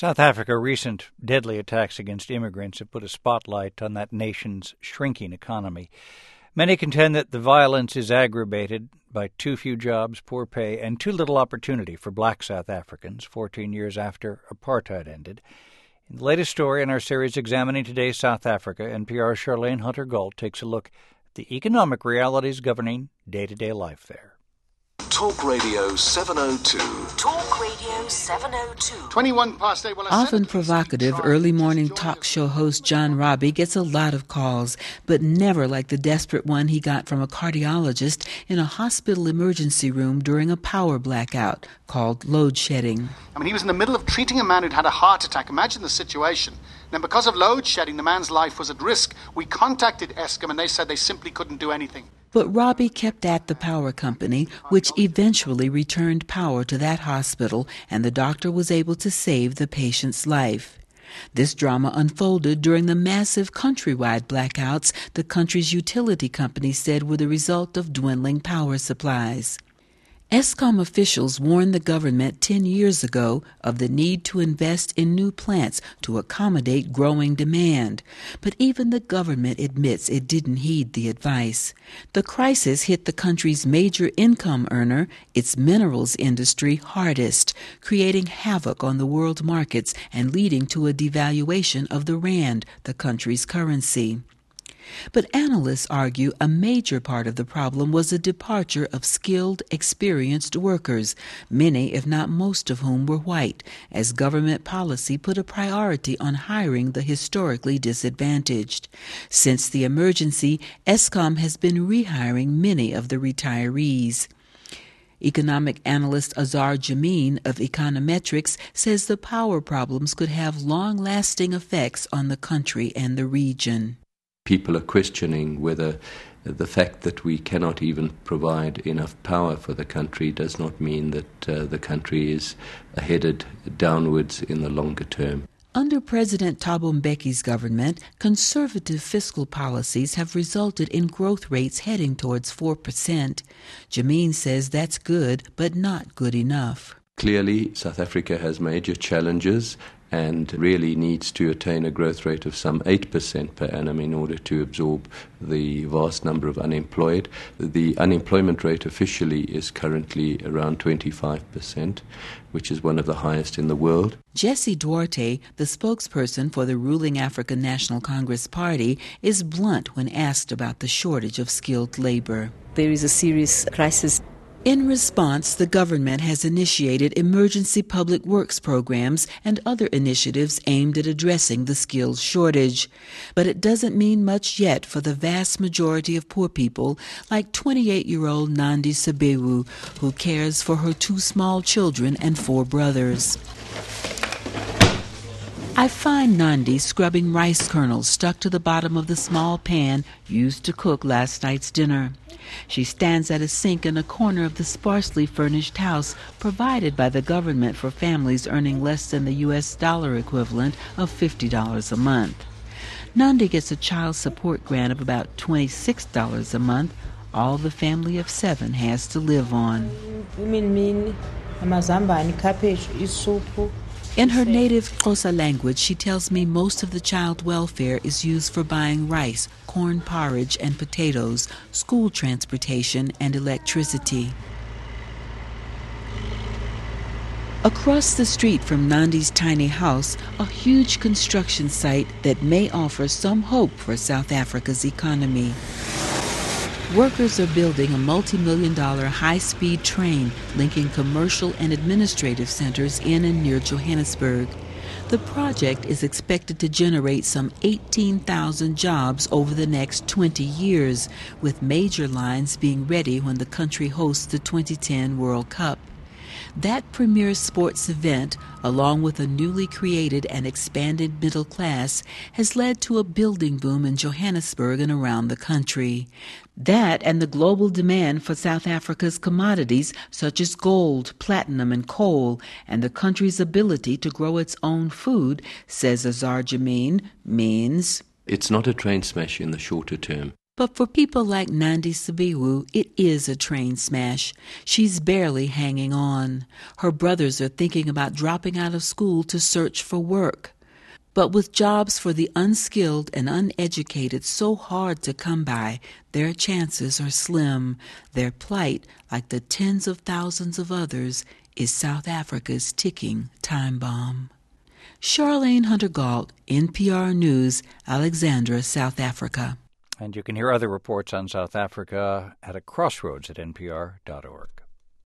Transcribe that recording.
South Africa's recent deadly attacks against immigrants have put a spotlight on that nation's shrinking economy. Many contend that the violence is aggravated by too few jobs, poor pay, and too little opportunity for black South Africans 14 years after apartheid ended. In the latest story in our series examining today's South Africa, NPR's Charlene Hunter-Gault takes a look at the economic realities governing day-to-day life there. Talk Radio 702. Talk Radio 702. 21 past 8. Often provocative, early morning talk show host John Robbie gets a lot of calls, but never like the desperate one he got from a cardiologist in a hospital emergency room during a power blackout called load shedding. I mean, he was in the middle of treating a man who'd had a heart attack. Imagine the situation. Then because of load shedding, the man's life was at risk. We contacted Eskom and they said they simply couldn't do anything. But Robbie kept at the power company, which eventually returned power to that hospital, and the doctor was able to save the patient's life. This drama unfolded during the massive countrywide blackouts the country's utility companies said were the result of dwindling power supplies. Eskom officials warned the government 10 years ago of the need to invest in new plants to accommodate growing demand. But even the government admits it didn't heed the advice. The crisis hit the country's major income earner, its minerals industry, hardest, creating havoc on the world markets and leading to a devaluation of the rand, the country's currency. But analysts argue a major part of the problem was the departure of skilled, experienced workers, many, if not most of whom were white, as government policy put a priority on hiring the historically disadvantaged. Since the emergency, Eskom has been rehiring many of the retirees. Economic analyst Azar Jammine of Econometrics says the power problems could have long-lasting effects on the country and the region. People are questioning whether the fact that we cannot even provide enough power for the country does not mean that the country is headed downwards in the longer term. Under President Thabo Mbeki's government, conservative fiscal policies have resulted in growth rates heading towards 4%. Jammine says that's good, but not good enough. Clearly, South Africa has major challenges and really needs to attain a growth rate of some 8% per annum in order to absorb the vast number of unemployed. The unemployment rate officially is currently around 25%, which is one of the highest in the world. Jesse Duarte, the spokesperson for the ruling African National Congress Party, is blunt when asked about the shortage of skilled labor. There is a serious crisis. In response, the government has initiated emergency public works programs and other initiatives aimed at addressing the skills shortage. But it doesn't mean much yet for the vast majority of poor people, like 28-year-old Nandi Sabewu, who cares for her 2 small children and 4 brothers. I find Nandi scrubbing rice kernels stuck to the bottom of the small pan used to cook last night's dinner. She stands at a sink in a corner of the sparsely furnished house provided by the government for families earning less than the U.S. dollar equivalent of $50 a month. Nandi gets a child support grant of about $26 a month, all the family of 7 has to live on. In her native Xhosa language, she tells me most of the child welfare is used for buying rice, corn porridge and potatoes, school transportation and electricity. Across the street from Nandi's tiny house, a huge construction site that may offer some hope for South Africa's economy. Workers are building a multi-million-dollar high-speed train linking commercial and administrative centers in and near Johannesburg. The project is expected to generate some 18,000 jobs over the next 20 years, with major lines being ready when the country hosts the 2010 World Cup. That premier sports event, along with a newly created and expanded middle class, has led to a building boom in Johannesburg and around the country. That and the global demand for South Africa's commodities such as gold, platinum, and coal, and the country's ability to grow its own food, says Azar Jammine, means it's not a train smash in the shorter term. But for people like Nandi Sibiwu, it is a train smash. She's barely hanging on. Her brothers are thinking about dropping out of school to search for work. But with jobs for the unskilled and uneducated so hard to come by, their chances are slim. Their plight, like the tens of thousands of others, is South Africa's ticking time bomb. Charlene Hunter-Gault, NPR News, Alexandra, South Africa. And you can hear other reports on South Africa at a crossroads at npr.org.